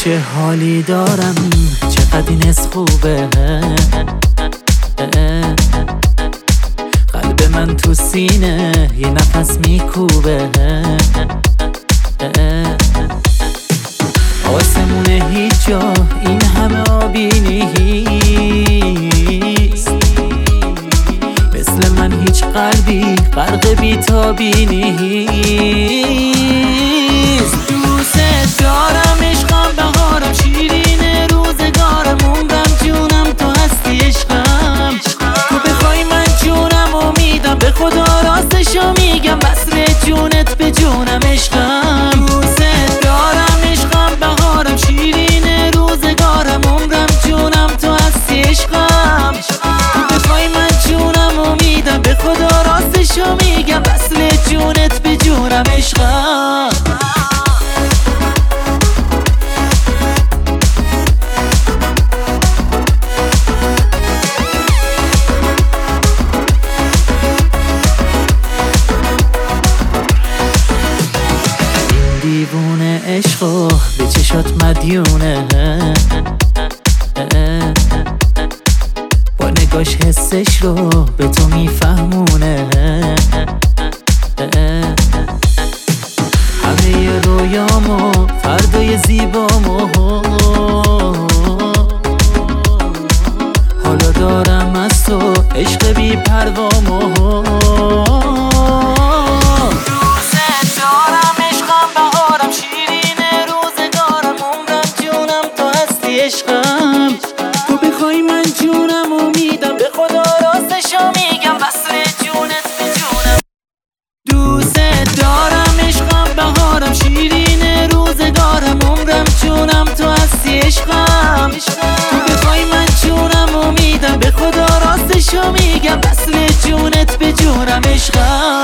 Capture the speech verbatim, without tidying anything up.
چه حالی دارم، چقدر این حس خوبه. قلب من تو سینه یه نفس میکوبه. آسمونه هیچ جا این همه آبی نیست، مثل من هیچ قلبی غرق بی‌تابی نیست. دوست دارم عشقم، بهارم، شیرین روزگارم، عمرم، جونم تو هستی عشقم. تو بخوای من جونم امیدم، به خدا راستشو میگم، وصل جونت به جونم عشقم. دوست دارم عشقم، بهارم، شیرین روزگارم، عمرم، جونم تو هستی عشقم. تو بخوای من جونم امیدم، به خدا راستشو میگم، وصل جونت به جونم عشقم. دیوونه عشقو به چشات مدیونه، با نگاش حسش رو به تو میفهمونه. همه رویامو، فردای زیبامو، حالا دارم از تو عشق بی پروامو. تو بخوای من جونم امیدم، به خدا راستشو میگم، وصل جونت به جونم. دوست دارم عشقم، بهارم، شیرین روزگارم، عمرم، جونم تو هستی عشقم. تو بخوای من جونم امیدم، به خدا راستشو میگم، وصل جونت به جونم عشقم.